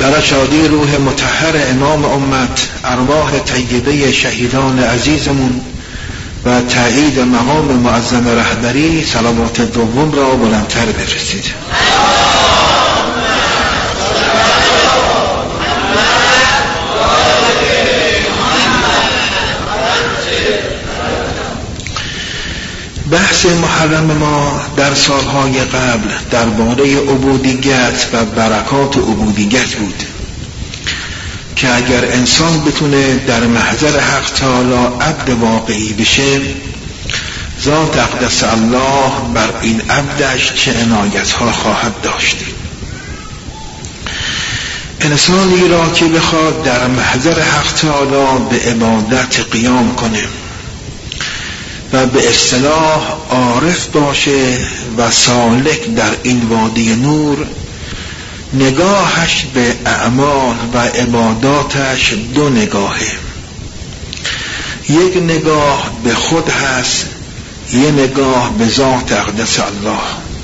برای شادی روح مطهر امام امت، ارواح طیبه شهیدان عزیزمون و تأیید مقام معظم رهبری صلوات دوم را بلندتر بفرستید. بحث محرم ما در سالهای قبل درباره عبودیت و برکات عبودیت بود که اگر انسان بتونه در محضر حق تعالی عبد واقعی بشه، ذات اقدس الله بر این عبدش چه عنایت‌ها خواهد داشت. انسانی را که بخواد در محضر حق تعالی به عبادت قیام کنه و به اصطلاح عارف باشه و سالک در این وادی نور، نگاهش به اعمال و عباداتش دو نگاهه. یک نگاه به خود هست، یک نگاه به ذات اقدس الله.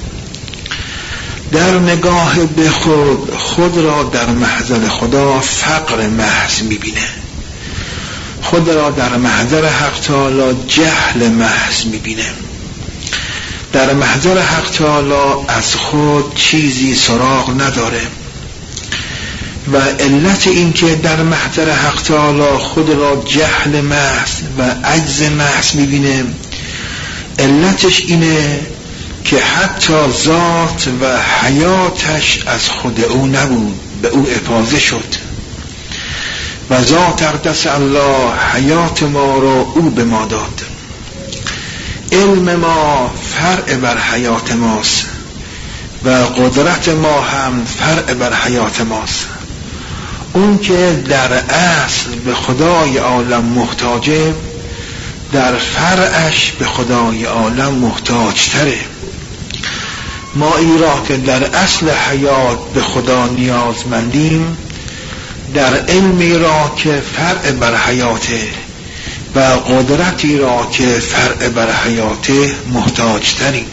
در نگاه به خود را در محضر خدا فقر محض میبینه، خود را در محضر حق تعالی جهل محض میبینه. در محضر حق تعالی از خود چیزی سراغ نداره و علت این که در محضر حق تعالی خود را جهل محض و عجز محض میبینه، علتش اینه که حتی ذات و حیاتش از خود او نبود، به او افاضه شد و ذات اقدس الله حیات ما را او به ما داد. علم ما فرع بر حیات ماست و قدرت ما هم فرع بر حیات ماست. اون که در اصل به خدای عالم محتاجه، در فرعش به خدای عالم محتاج تره. ما ای را که در اصل حیات به خدا نیازمندیم، در علمی را که فرع بر حیاته و قدرتی را که فرع بر حیاته محتاج تریم.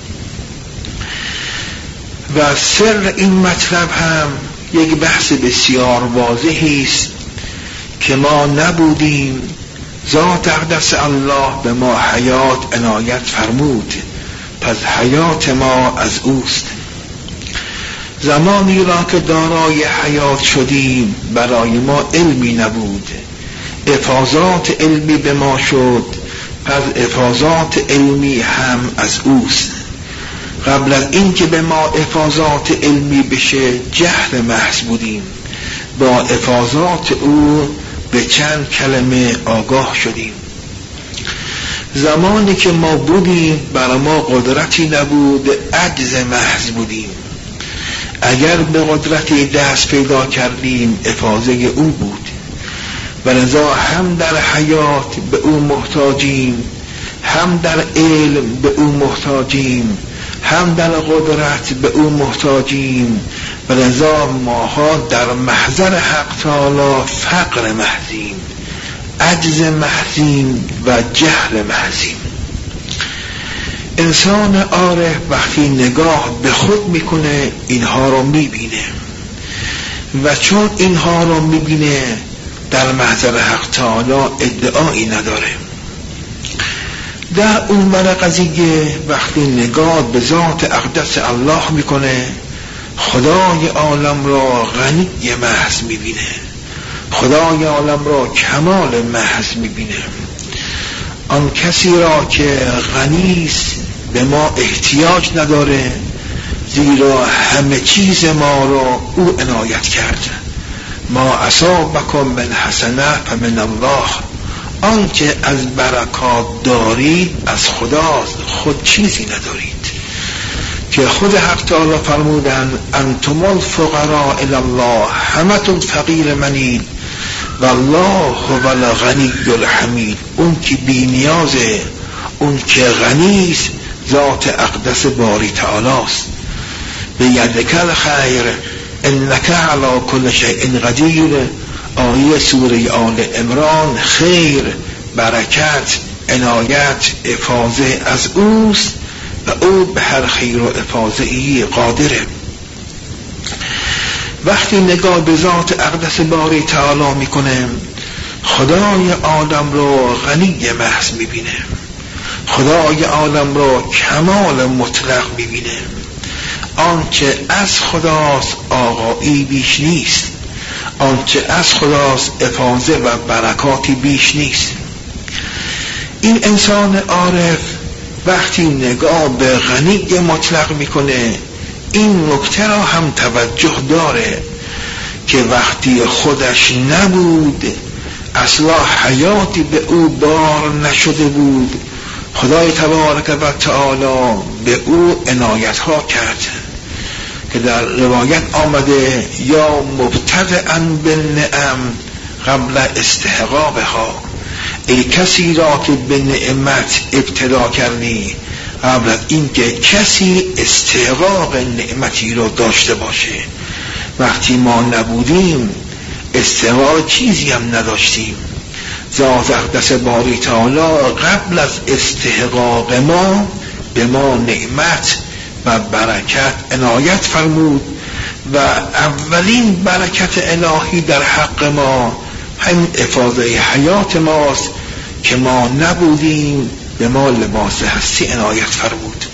و سر این مطلب هم یک بحث بسیار واضحی است که ما نبودیم، ذات اقدس الله به ما حیات عنایت فرمود، پس حیات ما از اوست. زمانی را که دارای حیات شدیم برای ما علمی نبود، افاضات علمی به ما شد، پس افاضات علمی هم از اوست. قبل از این که به ما افاضات علمی بشه جهل محض بودیم، با افاضات او به چند کلمه آگاه شدیم. زمانی که ما بودیم برای ما قدرتی نبود، عجز محض بودیم. اگر به قدرتی دست پیدا کردیم افاضه او بود و لذا هم در حیات به او محتاجیم، هم در علم به او محتاجیم، هم در قدرت به او محتاجیم و لذا ماها در محضر حق تعالی فقر محضیم، عجز محضیم و جهل محضیم. انسان عارف وقتی نگاه به خود میکنه اینها رو میبینه و چون اینها رو میبینه در محضر حق تعالی ادعایی نداره. در اون ور قضیه وقتی نگاه به ذات اقدس الله میکنه، خدای عالم را غنی محض میبینه، خدای عالم را کمال محض میبینه. آن کسی را که غنیست به ما احتیاج نداره، زیرا همه چیز ما را او عنایت کرد. ما اصابکم من حسنه فمن الله، آنچه از برکات دارید از خداست، خود چیزی ندارید. که خود حق تعالی فرمودن انتم الفقراء الی الله، همتون فقیر منید والله هو الغنی الحمید. اون که بی نیازه، اون که غنیست، ذات اقدس باری تعالی است. به یدک الخیر انک علی کل شیء قدیر. آیه سوره آل عمران. خیر، برکت، عنایت، افاضه از اوست و او به هر خیر و افاضه‌ای قادره. وقتی نگاه به ذات اقدس باری تعالی میکنه، خدای عالم رو غنی محض میبینه، خدای عالم رو کمال مطلق میبینه. آنچه از خداست آقایی بیش نیست، آنچه از خداست افاضه و برکاتی بیش نیست. این انسان عارف وقتی نگاه به غنی مطلق میکنه، این نکته را هم توجه داره که وقتی خودش نبود، اصلا حیاتی به او بار نشده بود، خدای تبارک و تعالی به او عنایت ها کرد که در روایت آمده یا مبتدئا بالنعم قبل استحقاقها، ای کسی را که به نعمت ابتدا کردی قبل از اینکه کسی استحقاق نعمتی رو داشته باشه. وقتی ما نبودیم استحقاق چیزی هم نداشتیم. ذات اقدس باری تعالی قبل از استحقاق ما به ما نعمت و برکت عنایت فرمود و اولین برکت الهی در حق ما همین افاضه حیات ماست که ما نبودیم به ما لباس هستی عنایت فرمود.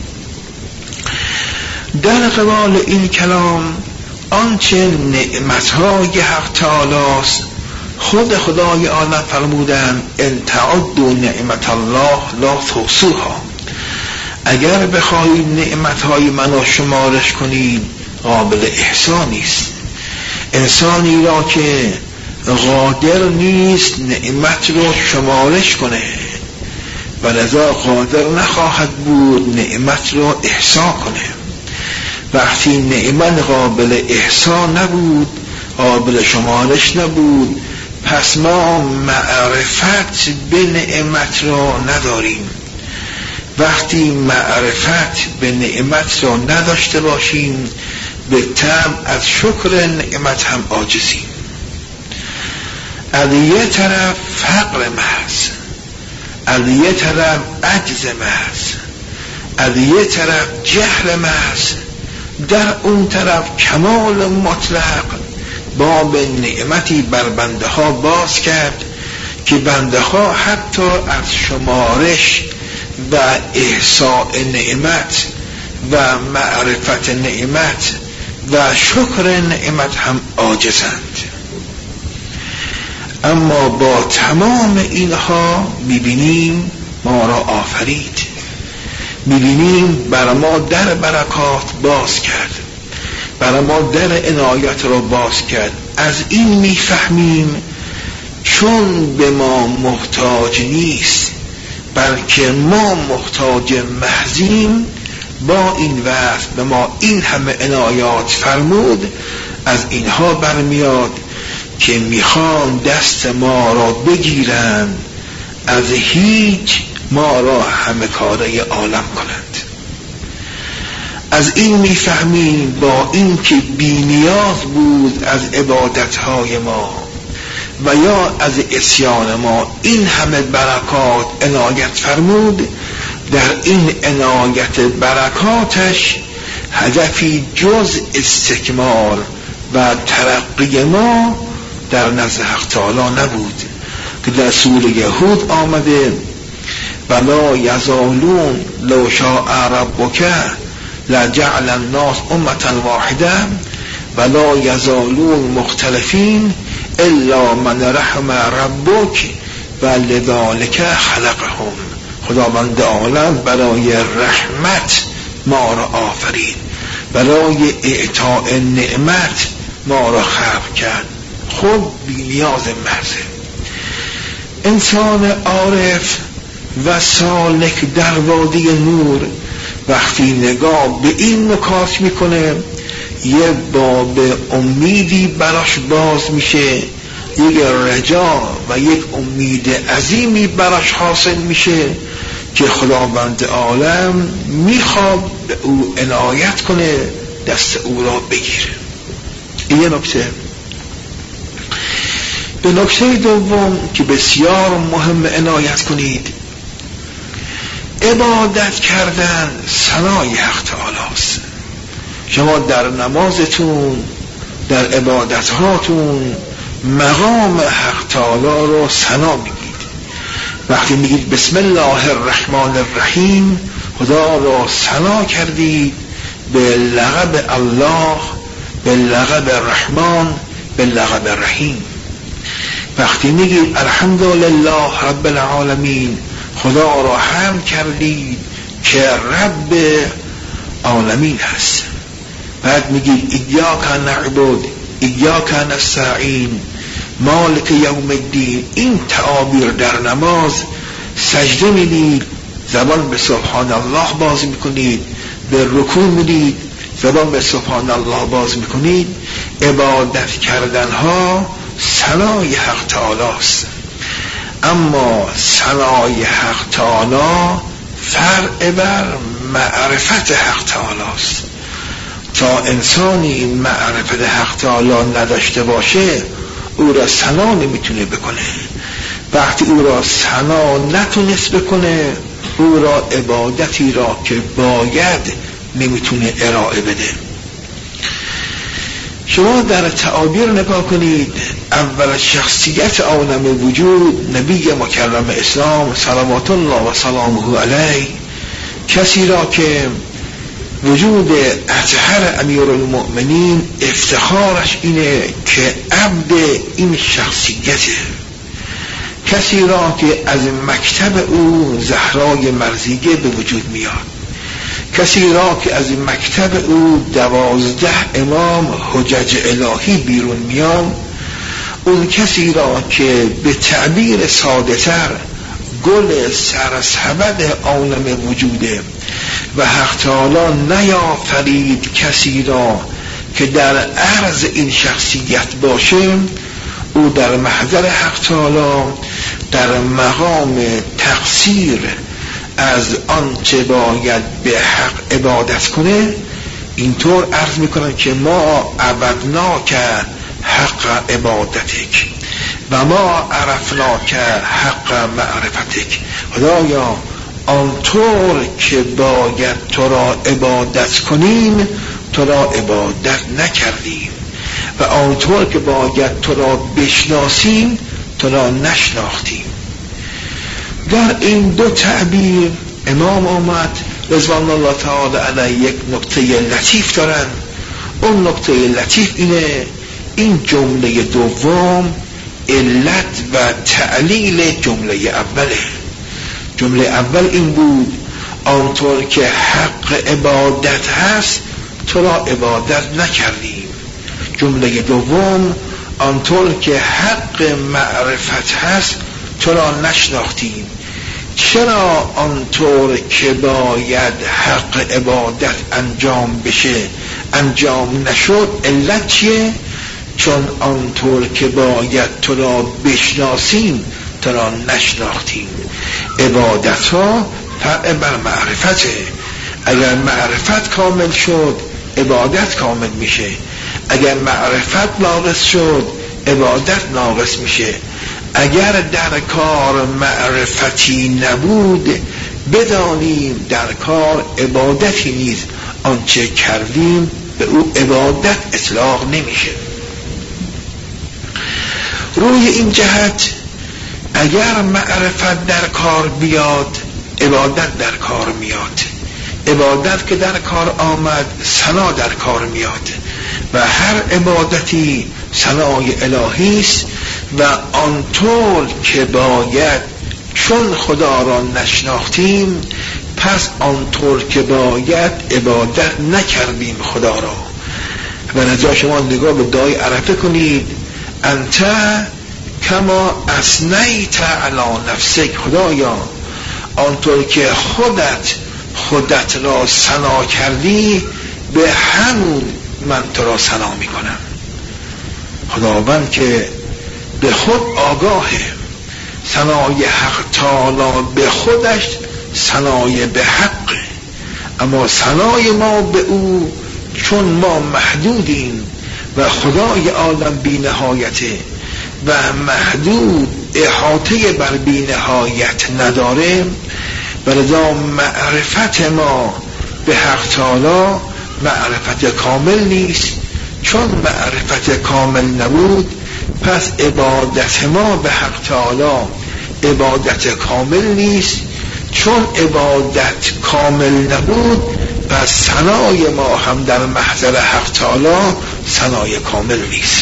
در قبال این کلام آنچه نعمتهای حق تعالی است، خود خدای عالم فرمودن ان تعدوا نعمت الله لا تحصوها، اگر بخواهید نعمتهای منو شمارش کنید قابل احصا نیست. انسانی را که قادر نیست نعمت رو شمارش کنه و لذا قادر نخواهد بود نعمت رو احصا کنه. وقتی نعمت قابل احصا نبود، قابل شمارش نبود، پس ما معرفت به نعمت را نداریم. وقتی معرفت به نعمت را نداشته باشیم، به طبع از شکر نعمت هم عاجزیم. از یه طرف فقر محض، از یه طرف عجز محض، از یه طرف جهل محض، در اون طرف کمال مطلق باب نعمتی بر بنده ها باز کرد که بنده ها حتی از شمارش و احصاء نعمت و معرفت نعمت و شکر نعمت هم عاجزند. اما با تمام اینها میبینیم ما را آفرید، میبینیم بر ما در برکات باز کرد، بر ما در عنایت را باز کرد. از این میفهمیم چون به ما محتاج نیست بلکه ما محتاج محضیم، با این وصف به ما این همه عنایات فرمود. از اینها برمیاد که میخوان دست ما را بگیرن، از هیچ ما را همه کاره عالم کنند. از این میفهمیم با این که بی نیاز بود از عبادتهای ما و یا از عصیان ما این همه برکات عنایت فرمود، در این عنایت برکاتش هدفی جز استکمال و ترقی ما در نزد حق تعالی نبود که در سوره هود آمده ولا یزالون لو شاء ربک لجعل الناس امة واحده ولا یزالون مختلفین الا من رحم ربک ولذلک خلقهم. خداوند عالم برای رحمت ما را آفرید، برای اعطاء نعمت ما را خلق کرد، خود بی نیاز محضه. انسان عارف و سالک در وادی نور وقتی نگاه به این نکات میکنه، یه باب امیدی براش باز میشه، یک رجا و یک امید عظیمی براش حاصل میشه که خداوند عالم میخواد به او عنایت کنه، دست او را بگیره. این یه نکته. به نکته دوم که بسیار مهم عنایت کنید، عبادت کردن ثنای حق تعالی است. شما در نمازتون در عبادت هاتون مقام حق تعالی رو ثنا میگید. وقتی میگید بسم الله الرحمن الرحیم، خدا رو ثنا کردید به لقب الله، به لقب رحمان، به لقب رحیم. وقتی میگید الحمدلله رب العالمین، خدا را حمد کردید که رب عالمین هست. بعد میگید ایاک نعبد ایاک نستعین مالک یوم الدین. این تعابیر در نماز سجده میدید، زبان به سبحان الله باز میکنید، به رکوع میدید، زبان به سبحان الله باز میکنید. عبادت کردن ها ثنای حق تعالی است، اما ثنای حق تعالی فرع بر معرفت حق تعالی است. تا انسانی معرفت حق تعالی نداشته باشه او را ثنا نمیتونه بکنه. وقتی او را ثنا نتونست بکنه، او را عبادتی را که باید نمیتونه ارائه بده. شما در تعابیر نگاه کنید. اول شخصیت عالم وجود نبی مکرم اسلام صلوات الله و سلامه علیه، کسی را که وجود اطهر امیر المؤمنین افتخارش اینه که عبد این شخصیته، کسی را که از مکتب او زهرای مرضیه به وجود میاد، کسی را که از مکتب او 12 امام حجج الهی بیرون میان، اون کسی را که به تعبیر ساده تر گل سرسبد عالم وجوده و حق تعالی نیافرید کسی را که در عرض این شخصیت باشه، او در محضر حق تعالی در مقام تقصیر از آنچه باید به حق عبادت کنه. اینطور عرض میکنن که ما عبدناک حق عبادتک و ما عرفناک حق معرفتک. خدایا آنطور که باید تو را عبادت کنیم تو را عبادت نکردیم و آنطور که باید تو را بشناسیم تو را نشناختیم. در این دو تعبیر امام آمد رضوان الله تعالی علیه یک نکته لطیف دارن. اون نکته لطیف اینه، این جمله دوم علت و تعلیل جمله اوله. جمله اول این بود آنطور که حق عبادت هست تو را عبادت نکردیم. جمله دوم آنطور که حق معرفت هست تو را نشناختیم. چرا آنطور که باید حق عبادت انجام بشه انجام نشد؟ علت چیه؟ چون آنطور که باید تو را بشناسیم تو را نشناختیم. عبادت ها فرع بر معرفته. اگر معرفت کامل شد عبادت کامل میشه، اگر معرفت ناقص شد عبادت ناقص میشه. اگر در کار معرفتی نبود بدانیم در کار عبادتی نیست، آنچه کردیم به او عبادت اطلاق نمیشه. روی این جهت اگر معرفت در کار بیاد عبادت در کار میاد. عبادت که در کار آمد ثنا در کار میاد و هر عبادتی ثنای الهی است و آنطور که باید چون خدا را نشناختیم پس آنطور که باید عبادت نکردیم خدا را. و لذا شما نگاه به دعای عرفه کنید، انت کما اثنیت علی نفسک. خدایا آنطور که خودت را ثنا کردی به همون من تو را ثنا میکنم. خداوند که به خود آگاهه، ثنای حق تعالی به خودش ثنای به حق، اما ثنای ما به او چون ما محدودیم و خدای عالم بی نهایته و محدود احاطه بر بی نهایت نداره، ولذا معرفت ما به حق تعالی معرفت کامل نیست، چون معرفت کامل نبود پس عبادت ما به حق تعالی عبادت کامل نیست. چون عبادت کامل نبود پس ثنای ما هم در محضر حق تعالی ثنای کامل نیست.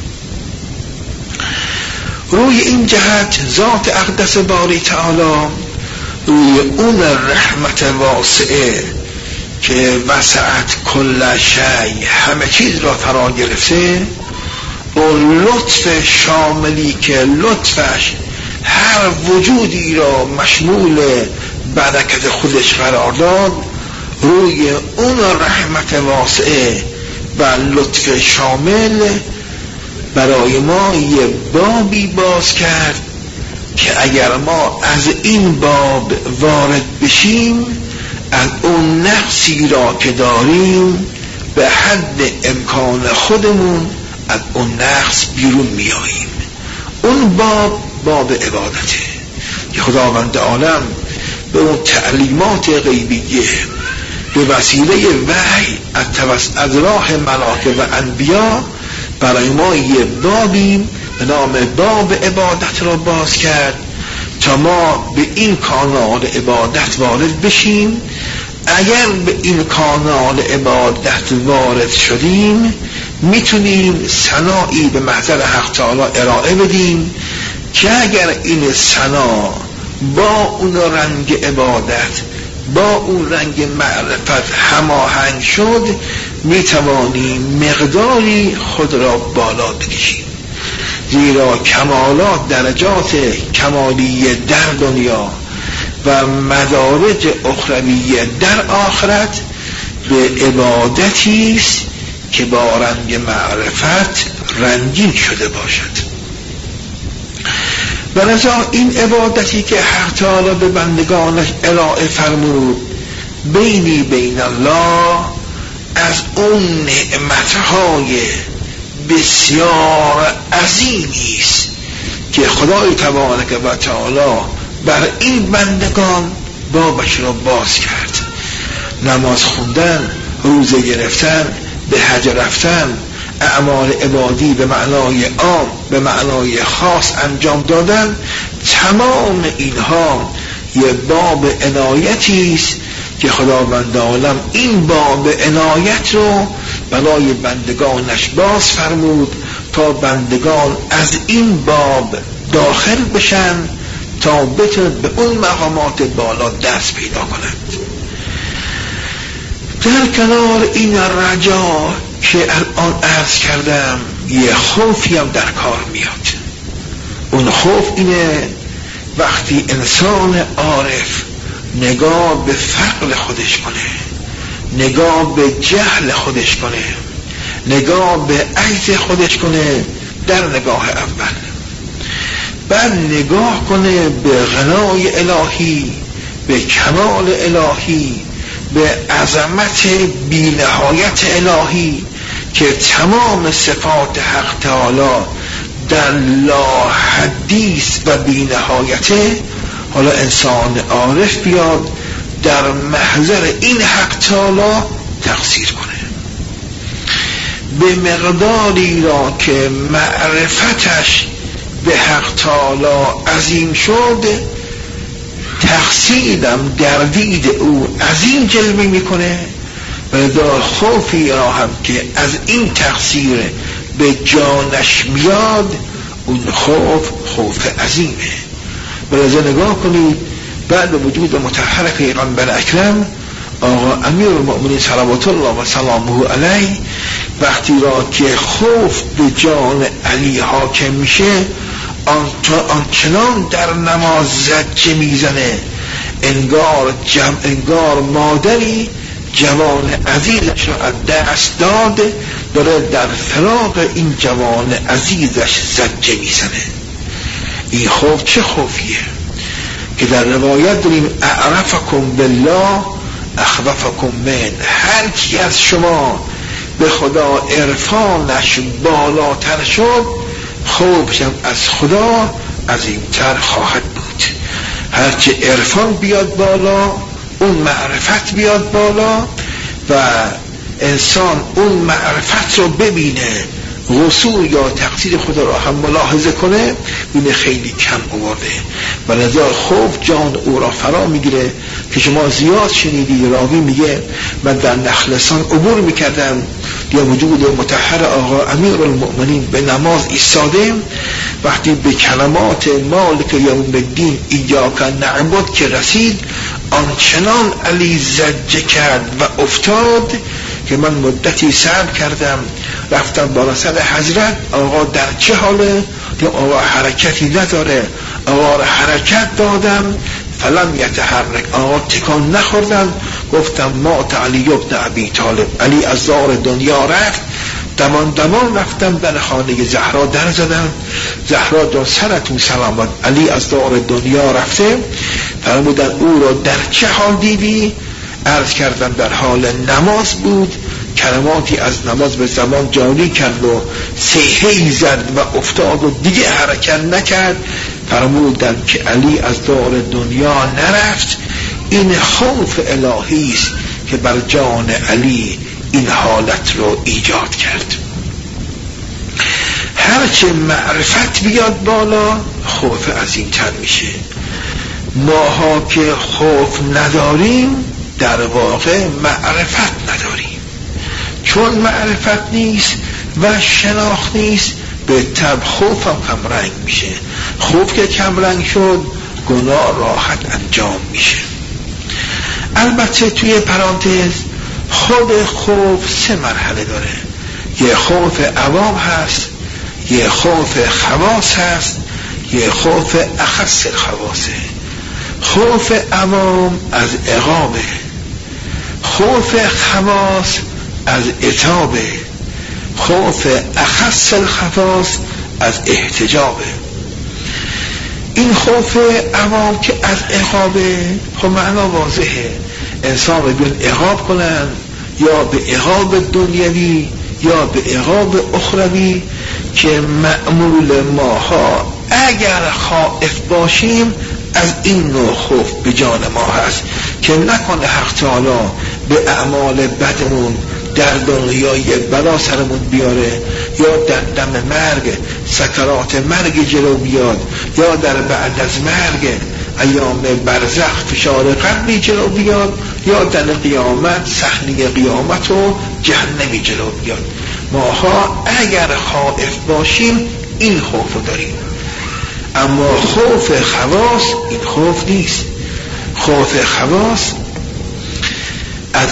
روی این جهت ذات اقدس باری تعالی روی اون رحمت واسعه که وسعت کل شیء همه چیز را فرا گرفته، اون لطف شاملی که لطفش هر وجودی را مشمول برکت خودش قرار داد، روی اون رحمت واسعه و لطف شامل برای ما یه بابی باز کرد که اگر ما از این باب وارد بشیم از اون نقصی را که داریم به حد امکان خودمون از اون نقص بیرون میاییم. اون باب عبادته که خداوند عالم به اون تعلیمات غیبیه به وسیله وحی از راه ملائکه و انبیا برای ما یه بابی به نام باب عبادت را باز کرد تا ما به این کانال عبادت وارد بشیم. اگر به این کانال عبادت وارد شدیم میتونیم ثنایی به محضر حق تعالی ارائه بدیم که اگر این ثنا با اون رنگ عبادت با اون رنگ معرفت هماهنگ شد میتوانیم مقداری خود را بالا بکشیم، زیرا کمالات درجات کمالیه در دنیا و مدارج اخرویه در آخرت به عبادتی است که با رنگ معرفت رنگین شده باشد. ولذا این عبادتی که حق تعالی به بندگانش ارائه فرمود بینی بین الله، از اون نعمتهای بسیار عظیمی است که خدای تبارک و تعالی بر این بندگان بابش را باز کرد. نماز خوندن، روزه گرفتن، به حج رفتن، اعمال عبادی به معنای عام به معنای خاص انجام دادن، تمام اینها یه باب عنایتی است که خداوند عالم این باب عنایت رو برای بندگانش باز فرمود تا بندگان از این باب داخل بشن تا بتونن به اون مقامات بالا دست پیدا کنند. در کنار این رجا که الان عرض کردم یه خوفی هم در کار میاد. اون خوف اینه وقتی انسان عارف نگاه به فقر خودش کنه، نگاه به جهل خودش کنه، نگاه به عجز خودش کنه در نگاه اول، بعد نگاه کنه به غنای الهی، به کمال الهی، به عظمت بی‌نهایت الهی که تمام صفات حق تعالی در لا حدیث و بی‌نهایته. حالا انسان عارف بیاد در محضر این حق تعالی تقصیر کنه به مقداری را که معرفتش به حق تعالی عظیم شد، تقصیرم در دید او عظیم جلوه میکنه و در خوفی را هم که از این تقصیر به جانش میاد، اون خوف عظیمه. ولذا نگاه کنید بعد وجود مطهر پیغمبر اکرم آقا امیر المؤمنین صلوات الله و سلامه علیه وقتی را که خوف به جان علی حاکم میشه آنچنان در نماز زجه میزنه انگار مادری جوان عزیزش را از دست داده داره در فراق این جوان عزیزش زجه میزنه. این خوف چه خوفیه که در روایت داریم اعرفکم بالله اخوفکم من، هر کی از شما به خدا عرفانش بالاتر شد خوفشم از خدا عظیمتر خواهد بود. هرچه عرفان بیاد بالا اون معرفت بیاد بالا و انسان اون معرفت رو ببینه، قصور یا تقصیر خدا رو هم ملاحظه کنه، این خیلی کم آورده و لذا خوف جان او را فرا میگیره که شما زیاد شنیدی راوی میگه من در نخلستان عبور میکردم یا وجود مطهر آقا امیرالمؤمنین به نماز ایستاده، وقتی به کلمات مالک یوم الدین ایاک نعبد که رسید آنچنان علی زجه کرد و افتاد که من مدتی صبر کردم، رفتم بالا سر حضرت آقا در چه حاله؟ که آقا حرکتی نداره، آقا را حرکت دادم فلم یتحرک، آقا تکان نخوردن. گفتم مات علی ابن ابی طالب، علی از دار دنیا رفت. دمان رفتم در خانه زهرا در زدم، زهرا جان سرتون سلامت، علی از دار دنیا رفته. فرمودن او را در چه حال دیدی؟ عرض کردم در حال نماز بود، کلماتی از نماز به زمان جاری کرد و صیحه‌ای زد و افتاد و دیگه حرکت نکرد. فرمودن که علی از دار دنیا نرفت. این خوف الهی است که بر جان علی این حالت رو ایجاد کرد. هرچه معرفت بیاد بالا خوف عظیم‌تر میشه. ماها که خوف نداریم در واقع معرفت نداریم، چون معرفت نیست و شناخت نیست به طب خوف هم کمرنگ میشه. خوف که کمرنگ شد گناه راحت انجام میشه. البته توی پرانتز خود خوف 3 مرحله داره. یه خوف عوام هست، یه خوف خواص هست، یه خوف اخص الخواصه. خوف عوام از عقابه، خوف خواص از عتابه، خوف اخص الخواص از احتجابه. این خوف عوام که از عقابه، خب معنا واضحه، انسان رو بیان عقاب کنن، یا به عقاب دنیوی یا به عقاب اخروی، که معمول ماها اگر خائف باشیم از این نوع خوف به جان ما هست که نکنه حق تعالی به اعمال بدمون در دنیای بلا سرمون بیاره، یا در دم مرگ سکرات مرگ جلو بیاد، یا در بعد از مرگ ایام برزخ فشار قبری جلو بیاد، یا در قیامت صحنه قیامت و جهنمی جلو بیاد. ماها اگر خائف باشیم این خوف داریم. اما خوف خواص این خوف نیست. خوف خواص از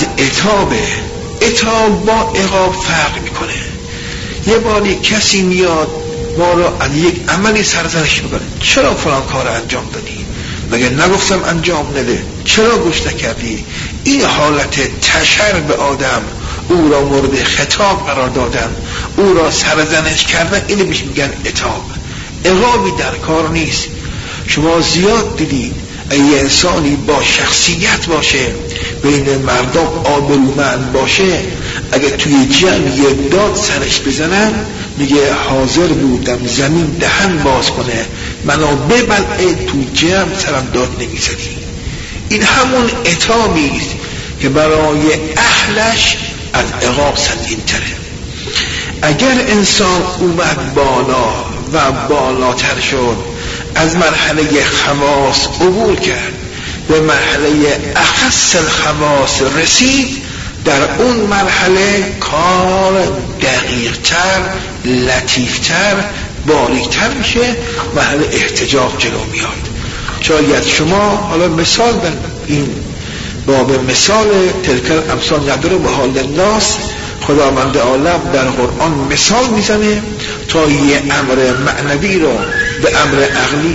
عتاب با عقاب فرق میکنه. یه باری کسی میاد ما رو از یک عملی سرزنش میکنه، چرا فلان کار انجام دادی؟ مگه نگفتم انجام نده؟ چرا گوش نکردی؟ این حالت تشر به آدم، او را مورد خطاب قرار دادن، او را سرزنش کردن، اینو بهش میگن عتاب. عقابی در کار نیست. شما زیاد دیدید اگه انسانی با شخصیت باشه، بین مردم آبرومند باشه، اگه توی جمع یه داد سرش بزنن میگه حاضر بودم زمین دهن باز کنه منو ببلعه، تو جمع سرم داد نمیزدی. این همون عتابی است که برای اهلش از عقاب سنگین تره. اگر انسان اومد بالا و بالاتر شد، از مرحله خواص عبور کرد، به مرحله اخص الخواص رسید، در اون مرحله کار دقیق‌تر، لطیف‌تر، باریک‌تر میشه، مرحله احتجاب جلو میاد. شاید شما حالا مثال در این باب مثال تلک امثال نداره به حال الناس، خداوند عالم در قرآن مثال میزنه تا یه امر معنوی رو به امر عقلی،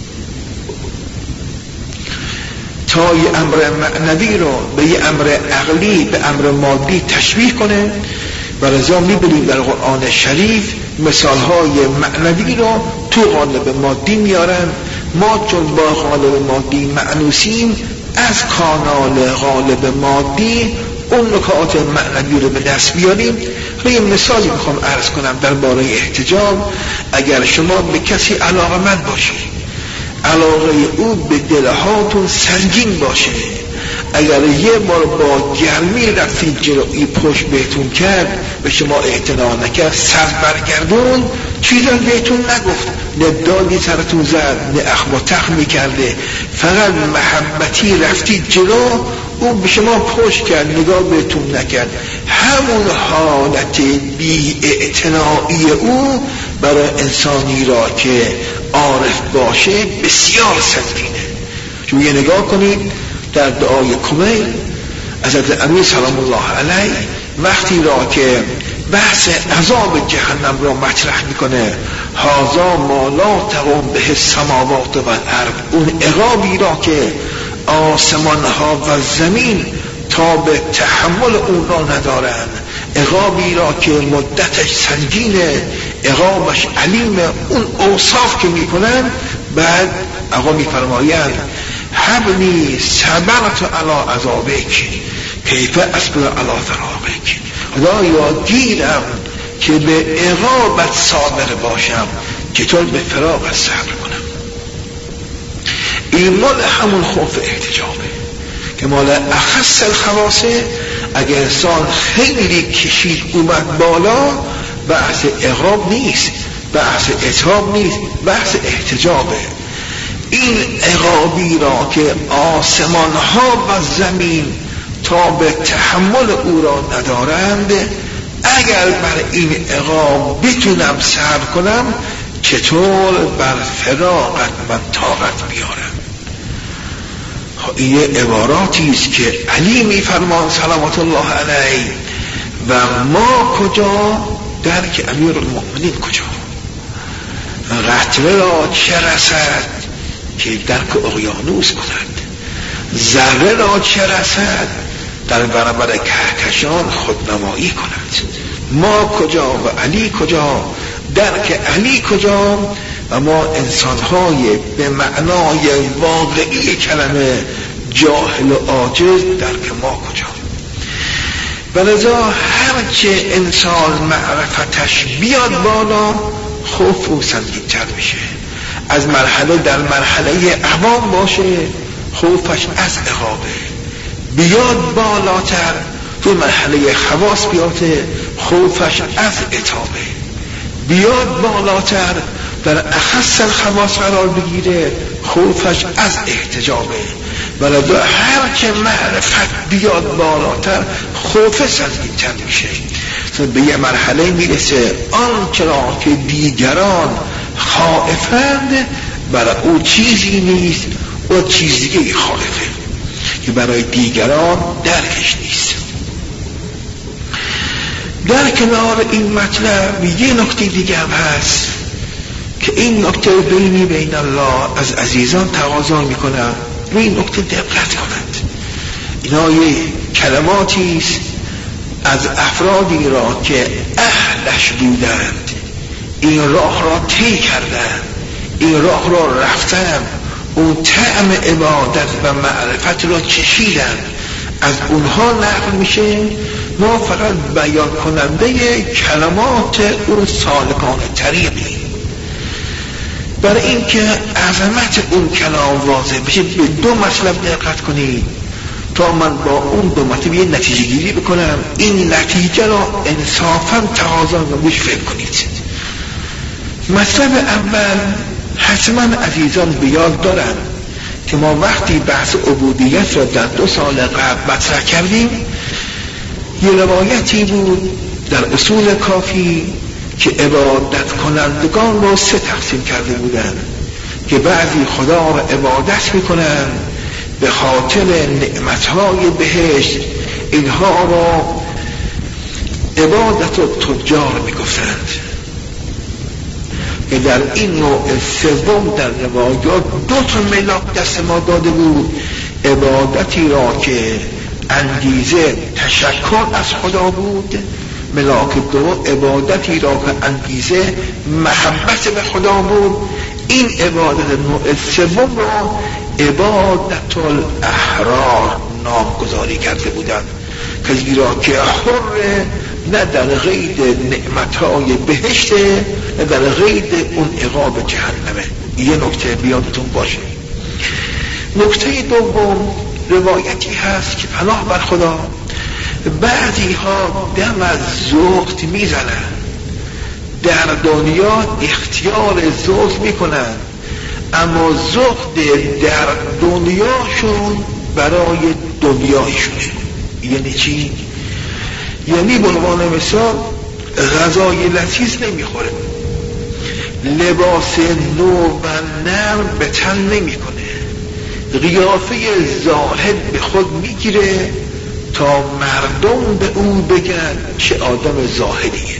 تا یه امر معنوی رو به یه امر عقلی، به امر مادی تشبیه کنه. و لذا میبینیم در قرآن شریف مثالهای معنوی رو تو قالب مادی میارن. ما چون با قالب مادی معنوسیم، از کانال قالب مادی اون نکات معنوی رو به دست بیاریم. یه مثالی میخوام عرض کنم درباره احتجاب. اگر شما به کسی علاقمند باشید، علاقه او به دلهاتون سنگین باشه، اگر یه بار با گرمی رفتید جلوی پشت بهتون کرد، به شما اعتنا نکرد، سر برگردون، چیزی بهتون نگفت، نه دادی سرتون زد، نه اخم و تخم میکرده، فقط محبتی رفتید جلو، اون به شما پشت کرد، نگاه بهتون نکرد. همون حالت بی اعتنایی او برای انسانی را که عارف باشه بسیار سنگینه. چون یه نگاه کنید در دعای کمیل حضرت امیر سلام الله علیه وقتی را که بحث عذاب جهنم را مطرح میکنه، هذا ما لا تقوم به السماوات و الارض، اون عقابی را که آسمان ها و زمین تا به تحمل اون را ندارن، عقابی را که مدتش سنگینه، عقابش علیم، اون اوصاف که میکنن، بعد آقا میفرمایند حبنی صبرت علی عذابک کیف اصبر علی فراقک، خدایا گیرم که به عقابت صابر باشم، چطور به فراقت صبر کنم. این مال همون خوف احتجابه که مال اخص الخواصه. اگر انسان خیلی کشید اومد بالا، بحث عقاب نیست، بحث عتاب نیست، بحث احتجابه. این عقابی را که آسمان ها و زمین تا به تحمل او را ندارند، اگر بر این عقاب بتونم صبر کنم، چطور بر فراقت من طاقت بیارم. این عباراتی است که علی میفرمان سلامت الله علیه، و ما کجا درک امیرالمؤمنین کجا؟ قطره را چه رسد که درک اقیانوس کند، ذره را چه رسد در برابر کهکشان خودنمایی کند. ما کجا و علی کجا، درک علی کجا، و ما انسانهای به معنای واقعی کلمه جاهل و عاجز درک ما کجا. ولذا هرچه انسان معرفتش بیاد بالا، خوف و سنگین‌تر میشه. از مرحله در مرحله عوام باشه، خوفش از عقابه. بیاد بالاتر تو مرحله خواص بیاته، خوفش از عتابه. بیاد بالاتر در اخص الخواص قرار بگیره، خوفش از احتجابه. ولذا هرچه معرفت بیاد بالاتر، خوف سنگین‌تر میشه. به یه مرحله میرسه آنچه را که دیگران خائفند برای او چیزی نیست، او چیز دیگه خائفه که برای دیگران درکش نیست. در کنار این مطلب یه نکته دیگه هم هست که این نکته بین الله از عزیزان تقاضا میکنه روی این نکته دقت کنند. اینا یه کلماتی است از افرادی را که اهلش بودند، این راه را طی کردند، این راه را رفتند، اون طعم عبادت و معرفت را چشیدند، از اونها نقل میشه. ما فقط بیان کننده کلمات اون سالکان طریقی. برای اینکه عظمت اون کلام واضح بشه به دو مطلب دقت کنید تا من با اون دو مطلب یه نتیجه گیری بکنم. این نتیجه را انصافا تقاضا روش فکر کنید. مطلب اول، حتما عزیزان بیاد دارن که ما وقتی بحث عبودیت را در 2 سال قبل مطرح کردیم، یه روایتی بود در اصول کافی که عبادت کنندگان را 3 تقسیم کرده بودن که بعضی خدا را عبادت میکنن به خاطر نعمتهای بهشت، اینها را عبادت و تجار میگفتند. که در این نوع سوم در روایات 2 ملاک دست ما داده بود، عبادتی را که انگیزه تشکر از خدا بود، ملاک 2 عبادتی را که انگیزه محبت به خدا بود. این عبادت نوع سوم را عبادت الاحرار نامگذاری کرده بودند، کسی را که حر نه در غید نعمتهای بهشته نه در غید اون عقاب جهنمه. یه نکته بیادتون باشه. نکته دوم، روایتی هست که پناه بر خدا بعضی ها دم از زهد میزنن، در دنیا اختیار زهد میکنن، اما زهد در دنیاشون برای دنیایشونه. یعنی چی؟ یعنی به عنوان مثال غذای لذیذ نمیخوره، لباس نو و نرم به تن نمیکنه، قیافه زاهد به خود میگیره تا مردم به اون بگن چه آدم زاهدیه.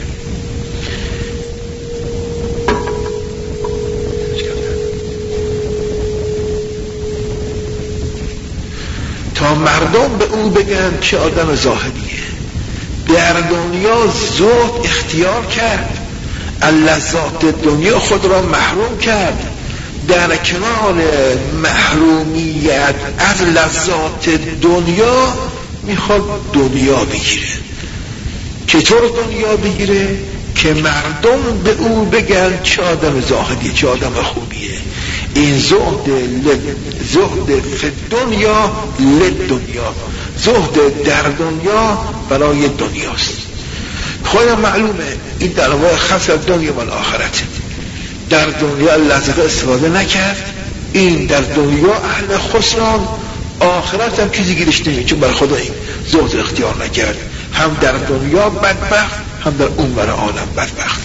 تا مردم به اون بگن چه آدم زاهدیه. در دنیا زهد اختیار کرد، لذات دنیا خود را محروم کرد، در کنار محرومیت از لذات دنیا میخواد دنیا بگیره. چطور دنیا بگیره؟ که مردم به او بگن چه آدم زاهدی، چه آدم خوبیه. این زهد فی دنیا للدنیا، زهد در دنیا برای دنیاست. خود معلومه این در واقع خاص دنیا و آخرت. در دنیا لذت استفاده نکرد، این در دنیا اهل خسران، آخرت هم چیزی گیرش نمیاد، چون بر خدا این زهد اختیار نکرد. هم در دنیا بدبخت، هم در اون ور عالم بدبخت.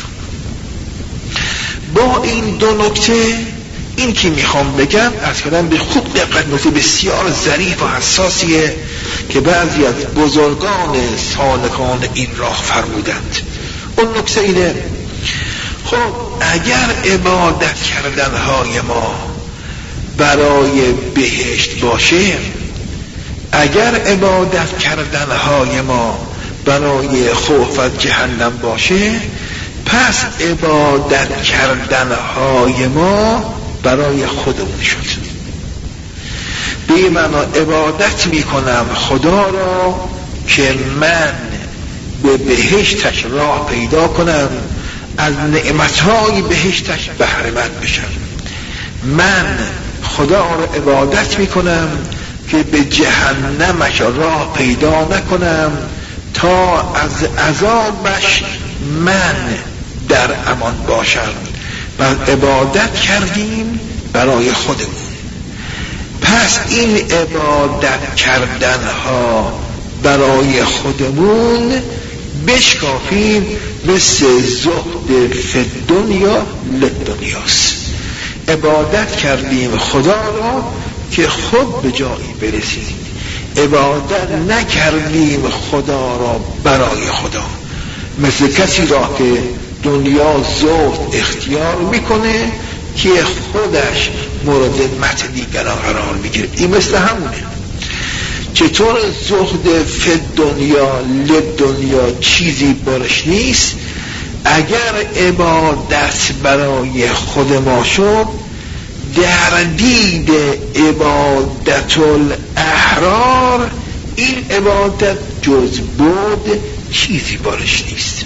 با این دو نکته این که میخوام بگم از کردم به خوب دقت، نکته بسیار ظریف و حساسیه که بعضی از بزرگان سالکان این راه فرمودند. اون نکته اینه، خب اگر عبادت کردنهای ما برای بهشت باشه، اگر عبادت کردنهای ما برای خوف از جهنم باشه، پس عبادت کردنهای ما برای خودمون شد. به معنا عبادت میکنم خدا را که من به بهشتش راه پیدا کنم، از نعمتهای بهشتش بهره مند بشم. من خدا را عبادت میکنم که به جهنمش راه پیدا نکنم تا از عذابش من در امان باشم. و عبادت کردیم برای خودمون، پس این عبادت کردنها برای خودمون بشکافیم مثل زهد فی دنیا للدنیاست. عبادت کردیم خدا را که خود به جایی برسیم، عبادت نکردیم خدا را برای خدا. مثل کسی را که دنیا زهد اختیار میکنه که خودش مورد مدح دیگران قرار میگیره. این مثل همونه. چطور زهد فی دنیا لدنیا چیزی برش نیست، اگر عبادت برای خود ما شد، در دید عبادت الاحرار این عبادت جز بود چیزی برش نیست.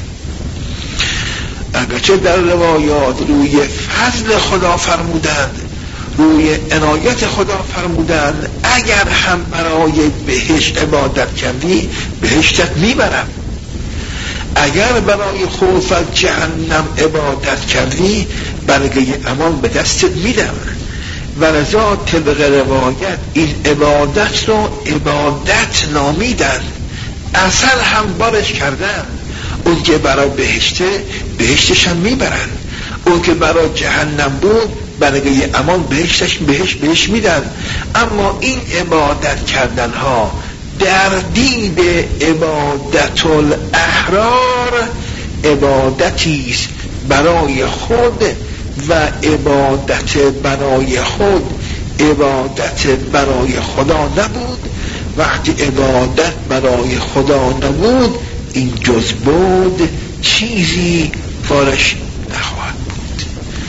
اگرچه در روایات روی فضل خدا فرمودند، روی عنایت خدا فرمودند اگر هم برای بهشت عبادت کردی بهشتت میبرم، اگر برای خوف از جهنم عبادت کردی برگه امان به دستت میدم. و لذا طبق روایت این عبادت رو عبادت نامیدن، اصل هم بارش کردن. اون که برای بهشتش هم میبرن، اون که برای جهنم بود برگه امان بهش میدن. اما این عبادت کردن ها در دید عبادت الاحرار عبادتیست برای خود، و عبادت برای خود عبادت برای خدا نبود. وقتی عبادت برای خدا نبود این جز بود چیزی فارش نخواهد بود.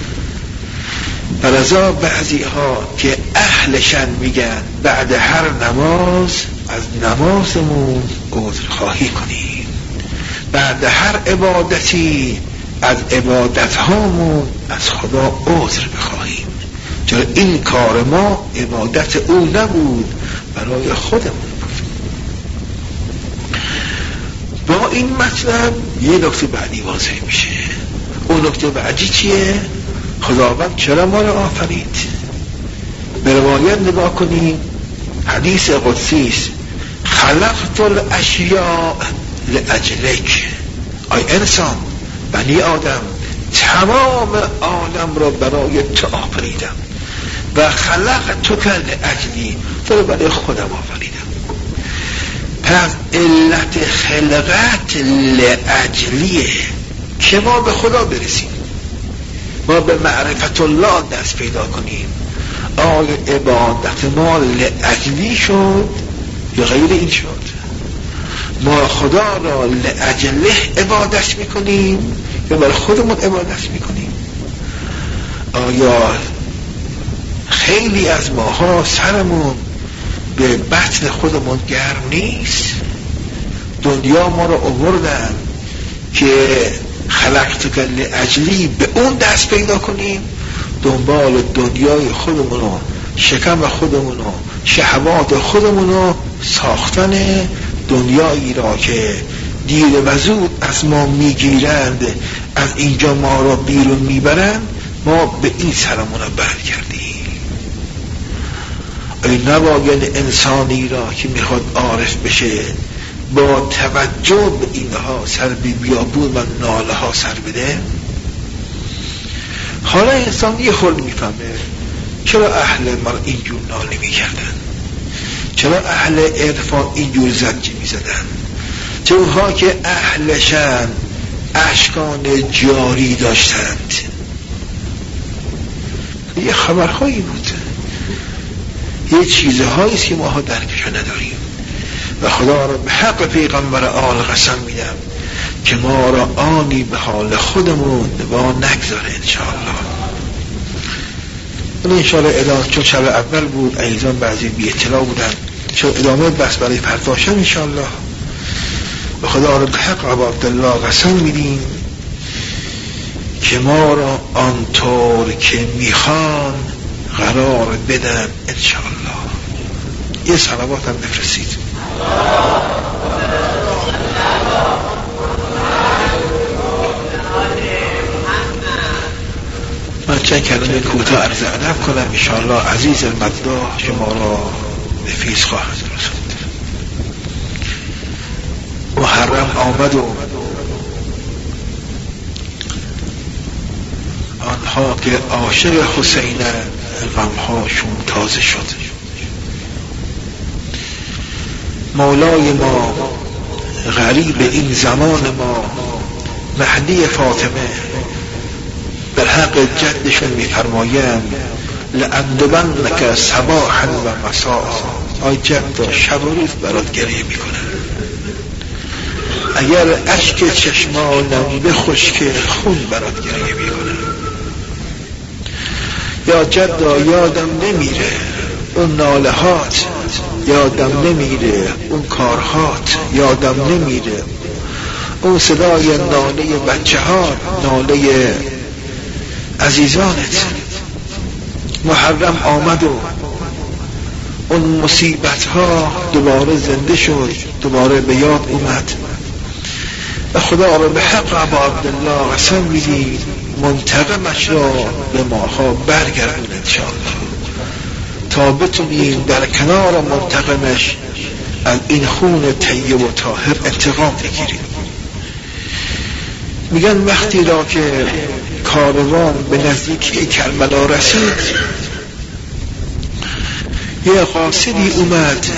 ولذا بعضی ها که اهلشن میگن بعد هر نماز از نمازمون عذرخواهی کنیم، بعد هر عبادتی از عبادت هامون از خدا عذر بخواهیم، چرا این کار ما عبادت او نبود برای خودمون بود. با این مطلب یه نکته بعدی واضح میشه. اون نکته بعدی چیه؟ خداوند چرا ما رو آفرید؟ به روایت نگاه کنیم، حدیث قدسی است: خلقت الاشیاء لاجلک. ای انسان، بنی آدم، تمام عالم را برای تو آفریدم. و خلقتک لاجلی، تو رو برای خودم آفریدم. پس علت خلقت لاجلیه که ما به خدا برسیم، ما به معرفت الله دست پیدا کنیم. آیا عبادت ما لاجلی شد یا غیر این شد؟ ما خدا را لاجله عبادت میکنیم یا برای خودمون عبادت میکنیم؟ آیا خیلی از ماها سرمون به بطن خودمون گرم نیست؟ دنیا ما را آوردن که خلقتک لاجلی به اون دست پیدا کنیم، دنبال دنیای خودمونو، شکم خودمونو، شهوات خودمونو ساختن دنیایی را که دیر و زود از ما میگیرند، از اینجا ما را بیرون میبرند. ما به این سرمون رو بر کردیم. ای نباید انسانی را که میخواد عارف بشه با توجه به اینها سر بی بیابون و ناله ها سر بده؟ حالا انسان یه خورد میفهمه چرا اهل ما اینجور ناله میکردن، چرا اهل عرفان اینجور زجه میزدن، چرا اونها که اهلشن اشکان جاری داشتند. یه خبرهایی بود، یه چیزهایی که ما درکشو نداریم و خدا را به حق پیغمبر آل قسم میدم که ما را آنی به حال خودمون با نگذاره انشاءالله. انشاءالله ادامه، چون شب اول بود ایزان بعضی بی اطلاع بودن، چون ادامه بس برای پرداشتن انشاءالله. و خدا را به حق ابا عبدالله قسم میدیم که ما را آنطور که میخوان قرار بدن انشاءالله. یه صلوات هم بفرستید. من چند کلمه کوتاه عرض ادب کنم انشاءالله. عزیز المداح شما را به فیض خواهد رسوند. محرم آمد و آنها که عاشق حسین غمهاشون تازه شد. مولای ما غریب این زمان ما مهدی فاطمه در حق جدشون میفرمایند لأندبنک صباحا و مساء. آی جد شب و روز برات گریه میکنن، اگر اشک چشمانم بخشک خون برات گریه میکنن. یا جدا یادم نمیره اون ناله هات، یادم نمیره اون کارهات، یادم نمیره اون صدای ناله بچه ها، ناله عزیزانت. محرم آمد و اون مصیبت ها دوباره زنده شد، دوباره به یاد اومد و خدا را به حق ابا عبدالله قسم میدیم منتقمش را به ماها برگردون انشاءالله تا بتونیم در کنار منتقمش از این خون طیب و طاهر انتقام بگیریم. میگن وقتی را که کاروان به نزدیکی کربلا رسید، یه قاصدی اومد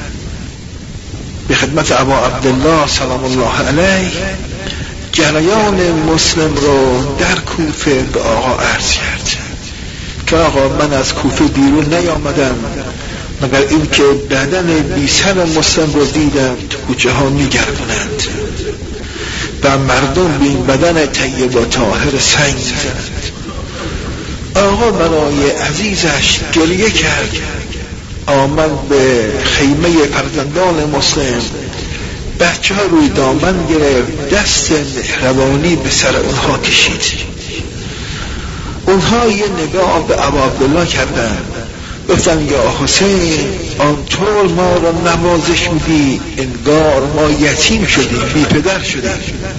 به خدمت ابا عبدالله سلام الله علیه، جریان مسلم رو در کوفه به آقا عرض کرد که آقا من از کوفه بیرون نیامدم مگر این که بدن بی سر مسلم رو دیدم تو کوچه ها میگردونند و مردم به این بدن طیب و طاهر سنگ میزنند. آقا برای عزیزش گریه کرد، آمد به خیمه فرزندان مسلم، بچه ها روی دامن گرفت، دست مهربانی به سر اونها کشید. اونها یه نگاه به ابا عبدالله کردن، گفتن یا حسین آنطور ما را نوازش میدی انگار ما یتیم شدیم بی پدر شدیم.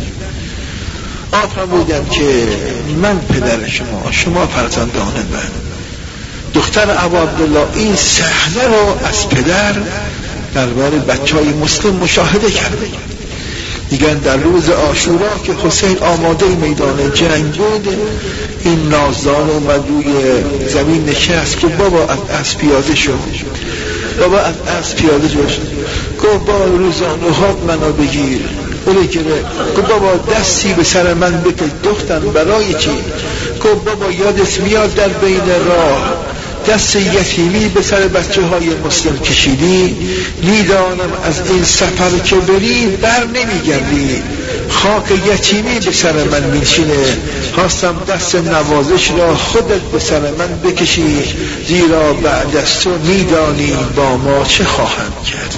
آفرم بودم که من پدر شما فرزندان من. دختر ابا عبدالله این صحنه رو از پدر درباره بچهای مسلم مشاهده کرده. دیگر در روز عاشورا که حسین آماده میدان جنگ بود، این نازدان اومد روی زمین نشست که بابا از پیاده شد. گفت با روزانه ها منو بگیر. گفت بابا دستی به سر من بکش. دختر برای چی؟ گفت بابا یادت میاد در بین راه دست یتیمی به سر بچه های مسلم کشیدی؟ میدانم از این سفر که بری بر نمیگردی، خاک یتیمی به سر من میشینه. خواستم دست نوازش را خودت به سر من بکشی، زیرا بعد از تو میدانی با ما چه خواهم کرد.